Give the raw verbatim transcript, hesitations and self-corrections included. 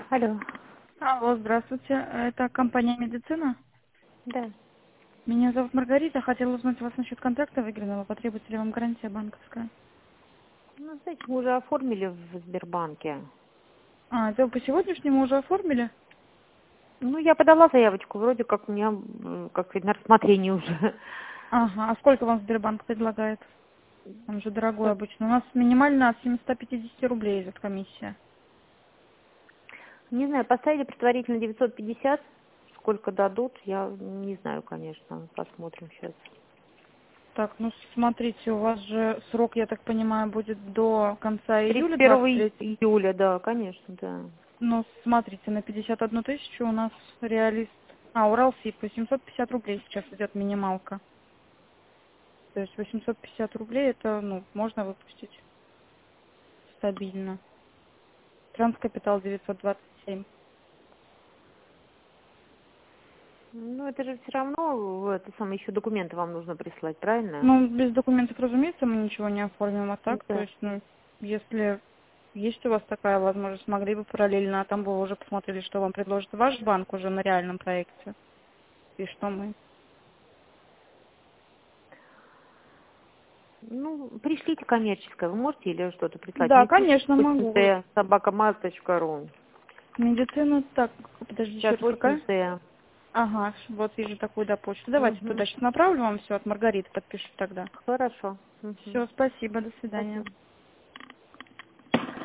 Алло. Алло, здравствуйте. Это компания «Медицина». Да. Меня зовут Маргарита. Хотела узнать вас насчет контракта выигранного. Потребуется ли вам гарантия банковская? Ну, знаете, мы уже оформили в Сбербанке. А, это вы по сегодняшнему уже оформили? Ну, я подала заявочку, вроде как у меня, м, как сказать, на рассмотрении уже. Ага. А сколько вам Сбербанк предлагает? Он же дорогой Так, обычно. У нас минимально от семисот пятидесяти рублей идет комиссия. не знаю, поставили предварительно девятьсот пятьдесят. Сколько дадут, я не знаю, конечно. Посмотрим сейчас. Так, ну смотрите, у вас же срок, я так понимаю, будет до конца тридцать июля первого двадцать третьего. июля, да, конечно, да. Ну, смотрите, на пятьдесят одну тысячу у нас реалист... А, Уралсиб, восемьсот пятьдесят рублей сейчас идет минималка. То есть восемьсот пятьдесят рублей это, ну, можно выпустить стабильно. Транскапитал девятьсот двадцать семь. Ну, это же все равно, это самое, еще документы вам нужно прислать, правильно? Ну, без документов, разумеется, мы ничего не оформим, а так, то Да. есть, ну, если есть у вас такая возможность, могли бы параллельно, а там бы вы уже посмотрели, что вам предложит ваш банк уже на реальном проекте, и что мы. Ну, пришлите коммерческое, вы можете или что-то прислать? Да, Медицинская конечно, могу. собака маз точка ру. Медицина, так, подожди, еще пятьдесят раз восемь какая? С. Ага, вот вижу такую, да, почту. Давайте Угу. туда сейчас направлю вам все, от Маргариты подпишу тогда. Хорошо. Угу. Все, спасибо, до свидания. Спасибо.